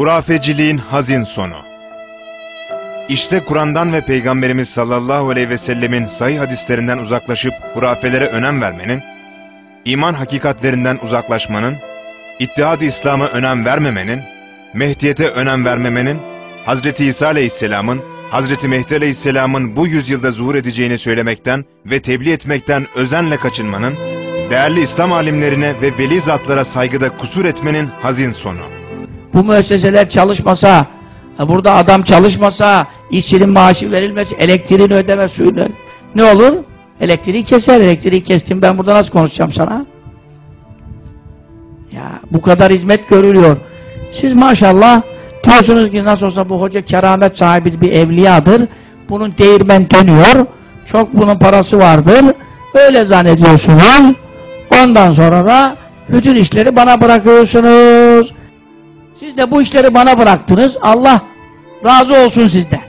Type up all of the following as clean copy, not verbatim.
Hurafeciliğin hazin sonu. İşte Kur'an'dan ve Peygamberimiz sallallahu aleyhi ve sellemin sahih hadislerinden uzaklaşıp hurafelere önem vermenin, iman hakikatlerinden uzaklaşmanın, İttihad-ı İslam'a önem vermemenin, Mehdiyete önem vermemenin, Hazreti İsa aleyhisselamın, Hazreti Mehdi aleyhisselamın bu yüzyılda zuhur edeceğini söylemekten ve tebliğ etmekten özenle kaçınmanın, değerli İslam alimlerine ve veli zatlara saygıda kusur etmenin hazin sonu. Bu müesseseler çalışmasa, burada adam çalışmasa, işçinin maaşı verilmesi, elektriğini ödeme, suyunu ne olur? Elektriği keser, elektriği kestim, ben burada nasıl konuşacağım sana? Ya bu kadar hizmet görülüyor. Siz maşallah diyorsunuz ki nasıl olsa bu hoca keramet sahibi bir evliyadır, bunun değirmen dönüyor, çok bunun parası vardır, öyle zannediyorsunuz. Ondan sonra da bütün işleri bana bırakıyorsunuz. Siz de bu işleri bana bıraktınız. Allah razı olsun sizden.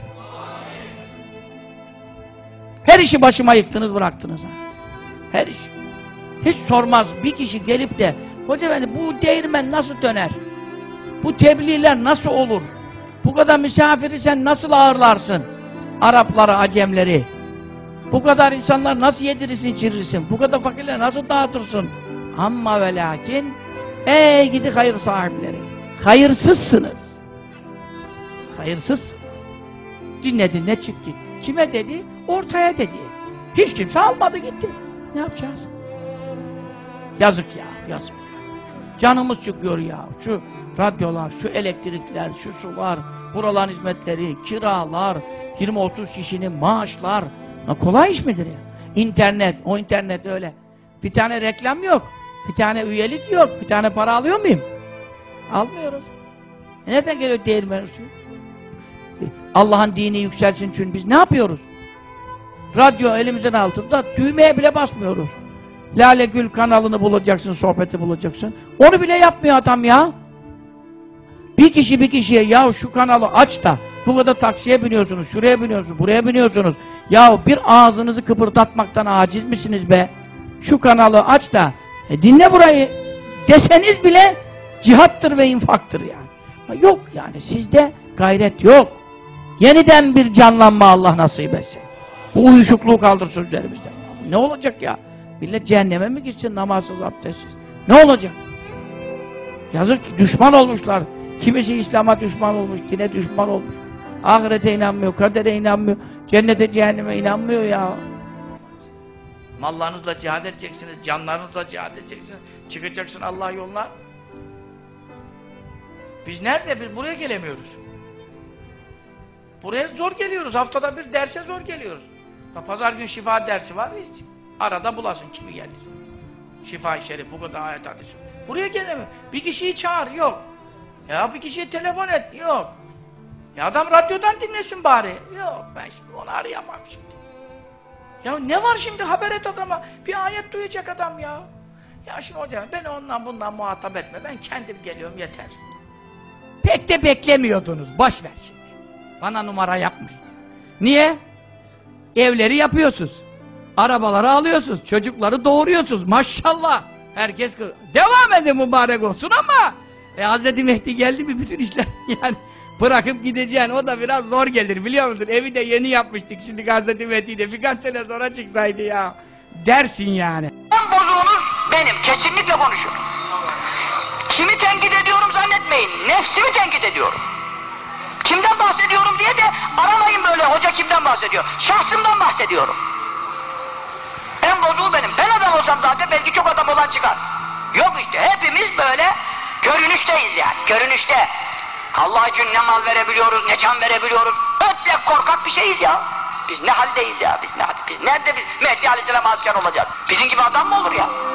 Her işi başıma yıktınız, bıraktınız. Her iş. Hiç sormaz. Bir kişi gelip de hoca efendi bu değirmen nasıl döner? Bu tebliğler nasıl olur? Bu kadar misafiri sen nasıl ağırlarsın? Arapları, Acemleri. Bu kadar insanlar nasıl yedirirsin, içirirsin? Bu kadar fakirleri nasıl dağıtırsın? Amma ve lakin ey gidi hayır sahipleri. Hayırsızsınız. Hayırsızsınız. Dinledin ne çıktı? Kime dedi? Ortaya dedi. Hiç kimse almadı gitti. Ne yapacağız? Yazık ya, yazık. Canımız çıkıyor ya. Şu radyolar, şu elektrikler, şu sular, buraların hizmetleri, kiralar, 20-30 kişinin maaşlar. Kolay iş midir ya? İnternet, o internet öyle. Bir tane reklam yok, bir tane üyelik yok, bir tane para alıyor muyum? Almıyoruz. Nereden geliyor değirmen suyu? Allah'ın dini yükselsin için biz ne yapıyoruz? Radyo elimizin altında, düğmeye bile basmıyoruz. Lale Gül kanalını bulacaksın, sohbeti bulacaksın. Onu bile yapmıyor adam ya. Bir kişi bir kişiye ya şu kanalı aç da bu kadar taksiye biniyorsunuz, şuraya biniyorsunuz, buraya biniyorsunuz. Ya bir ağzınızı kıpırdatmaktan aciz misiniz be? Şu kanalı aç da dinle burayı deseniz bile cihattır ve infaktır yani. Yok yani sizde gayret yok. Yeniden bir canlanma Allah nasip etsin. Bu uyuşukluğu kaldırsın üzerimizden. Ne olacak ya? Millet cehenneme mi gitsin namazsız, abdestsiz? Ne olacak? Yazık ki düşman olmuşlar. Kimisi İslam'a düşman olmuş, dine düşman olmuş. Ahirete inanmıyor, kadere inanmıyor, cennete cehenneme inanmıyor ya. Mallarınızla cihad edeceksiniz, canlarınızla cihad edeceksiniz, çıkacaksın Allah yoluna. Biz nerede? Biz buraya gelemiyoruz. Buraya zor geliyoruz, haftada bir derse zor geliyoruz. Pazar gün şifa dersi var, hiç. Arada bulasın kimi gelir. Şifa-i Şerif, bu kadar ayet hadis. Buraya gelemiyor. Bir kişiyi çağır, yok. Ya bir kişiye telefon et, yok. Ya adam radyodan dinlesin bari. Yok, ben şimdi onu arayamam şimdi. Ya ne var şimdi haber et adama? Bir ayet duyacak adam ya. Ya şimdi hocam, beni ondan bundan muhatap etme. Ben kendim geliyorum, yeter. Pek de beklemiyordunuz, boş ver şimdi. Bana numara yapmayın. Niye? Evleri yapıyorsunuz. Arabaları alıyorsunuz, çocukları doğuruyorsunuz. Maşallah! Herkes devam edin mübarek olsun ama Hz. Mehdi geldi mi bütün işler yani bırakıp gideceğin o da biraz zor gelir biliyor musun? Evi de yeni yapmıştık şimdi Hz. Mehdi'de birkaç sene sonra çıksaydı ya dersin yani. En bozuğunuz benim, kesinlikle konuşuyorum. Kimi tenkit ediyorum zannetmeyin, nefsimi tenkit ediyorum. Kimden bahsediyorum diye de aramayın böyle hoca kimden bahsediyor. Şahsımdan bahsediyorum. En bozuğu benim. Ben adam olsam zaten belki çok adam olan çıkar. Yok işte hepimiz böyle görünüşteyiz yani. Görünüşte. Allah için ne mal verebiliyoruz, ne can verebiliyoruz. Ötle korkak bir şeyiz ya. Biz ne haldeyiz ya, biz ne haldeyiz. Biz nerede biz Mehdi Aleyhisselam asker olacağız. Bizim gibi adam mı olur ya?